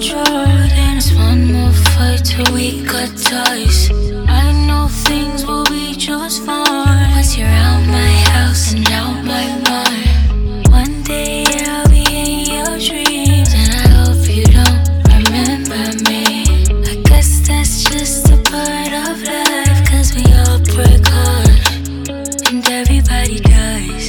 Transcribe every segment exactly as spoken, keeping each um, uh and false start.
draw. Then it's one more fight till we got ties. I know things will be just fine once you're out my house and out my mind. One day I'll be in your dreams, and I hope you don't remember me. I guess that's just a part of life, cause we all break hearts and everybody dies.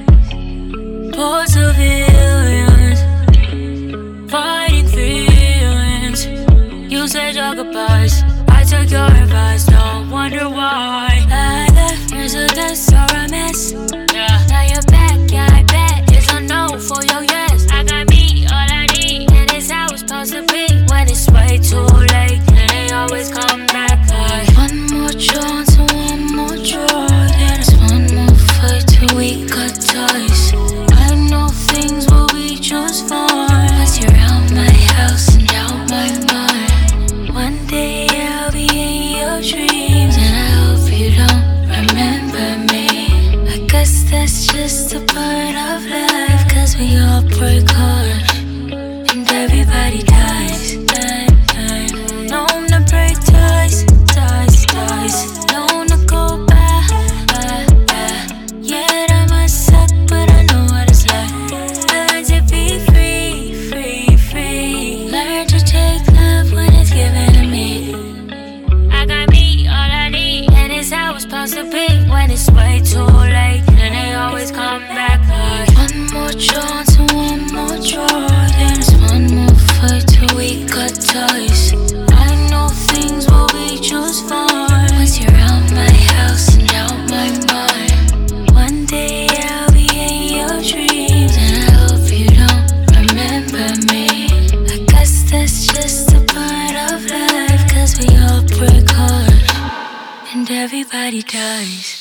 Poor civilians fighting feelings. You said your goodbyes, I took your advice, don't wonder why I left residence or a mess. Yeah. Now you're back, yeah, I bet it's a no for your yes. I got me, all I need, and it's how it's supposed to be. When it's way too late, and they always come back like one more chance and one more draw. Then it's one more fight till we got ties. I know things will be just fine once you're out my house and out my mind. One day I'll be in your dreams, and I hope you don't remember me. I guess that's just a part of life, cause we all break hearts and everybody dies. Die, die. Known to break ties, ties, ties. Known to go back, back, back. Yeah, that might suck, but I know what it's like. I learned to be free, free, free. Learn to take love when it's given to me. I got me, all I need, and it's how it's supposed to be. When it's way too late, and they always come back like one more chance and one more draw. Then it's one more fight till we got ties. I know things will be just fine once you're out my house and out my mind. One day I'll be in your dreams, and I hope you don't remember me. I guess that's just a part of life, cause we all break hearts and everybody dies.